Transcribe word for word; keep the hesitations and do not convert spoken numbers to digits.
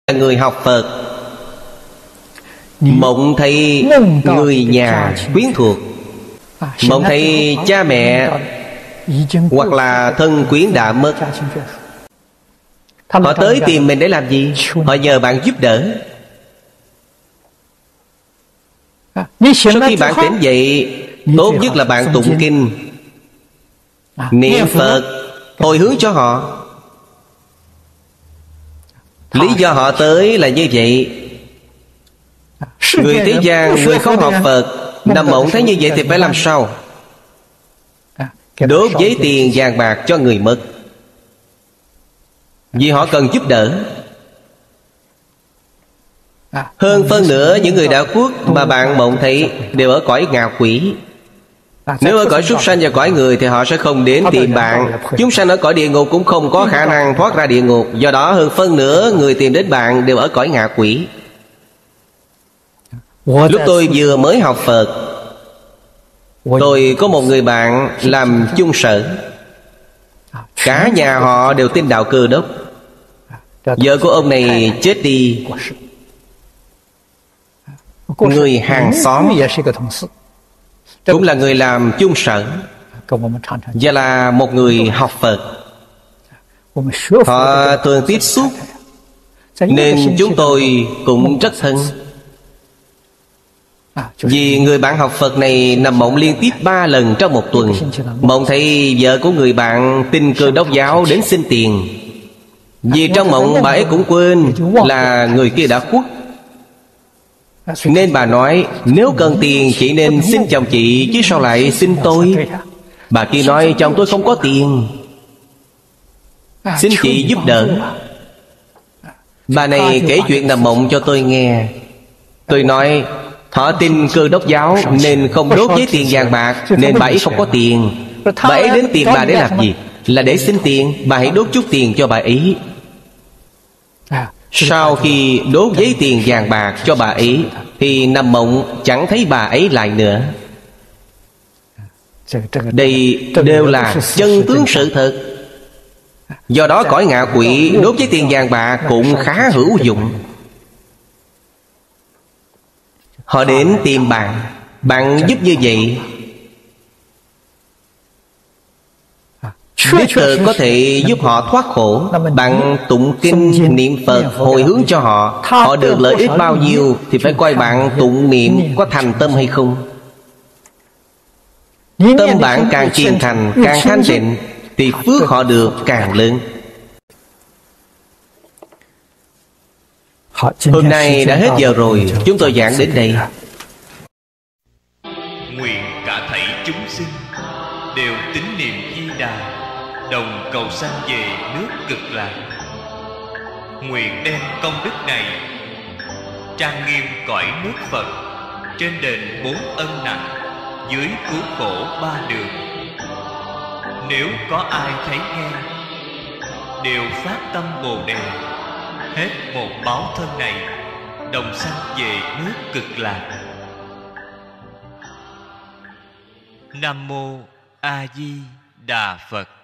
người học Phật, mộng thấy người nhà quyến thuộc, mộng thấy cha mẹ hoặc là thân quyến đã mất. Họ tới tìm mình để làm gì? Họ nhờ bạn giúp đỡ. Sau khi bạn tỉnh dậy, tốt nhất là bạn tụng kinh, niệm Phật, hồi hướng cho họ. Lý do họ tới là như vậy. Người thế gian, người không học Phật, nằm mộng thấy như vậy thì phải làm sao? Đốt giấy tiền vàng bạc cho người mất, vì họ cần giúp đỡ. Hơn phân nữa những người đã khuất mà bạn mộng thấy đều ở cõi ngạ quỷ. Nếu ở cõi súc sanh và cõi người thì họ sẽ không đến tìm bạn. Chúng sanh ở cõi địa ngục cũng không có khả năng thoát ra địa ngục. Do đó hơn phân nửa người tìm đến bạn đều ở cõi ngạ quỷ. Lúc tôi vừa mới học Phật, tôi có một người bạn làm chung sở. Cả nhà họ đều tin đạo Cơ Đốc. Vợ của ông này chết đi. Người hàng xóm cũng là người làm chung sở, và là một người học Phật. Họ thường tiếp xúc, nên chúng tôi cũng rất thân. Vì người bạn học Phật này nằm mộng liên tiếp ba lần trong một tuần. Mộng thấy vợ của người bạn tin Cơ Đốc giáo đến xin tiền. Vì trong mộng bà ấy cũng quên là người kia đã khuất, nên bà nói nếu cần tiền chị nên xin chồng chị, chứ sao lại xin tôi. Bà kia nói chồng tôi không có tiền, xin chị giúp đỡ. Bà này kể chuyện nằm mộng cho tôi nghe. Tôi nói họ tin Cơ Đốc giáo nên không đốt giấy tiền vàng bạc, nên bà ấy không có tiền. Bà ấy đến tìm bà để làm gì? Là để xin tiền. Bà hãy đốt chút tiền cho bà ấy. Sau khi đốt giấy tiền vàng bạc cho bà ấy thì nằm mộng chẳng thấy bà ấy lại nữa. Đây đều là chân tướng sự thật. Do đó cõi ngạ quỷ đốt giấy tiền vàng bạc cũng khá hữu dụng. Họ đến tìm bạn, bạn giúp như vậy, đích thực có thể giúp họ thoát khổ. Bạn tụng kinh niệm Phật hồi hướng cho họ, họ được lợi ích bao nhiêu thì phải coi bạn tụng niệm có thành tâm hay không. Tâm bạn càng kiên thành, càng thanh tịnh thì phước họ được càng lớn. Hôm nay đã hết giờ rồi, chúng tôi giảng đến đây. Nguyện cả thảy chúng sinh đều tín niệm Di Đà, đồng cầu sanh về nước Cực Lạc. Nguyện đem công đức này trang nghiêm cõi nước Phật, trên đền bốn ân nặng, dưới cứu khổ ba đường. Nếu có ai thấy nghe, đều phát tâm Bồ Đề, hết một báo thân này, đồng sanh về nước Cực Lạc. Nam Mô A Di Đà Phật.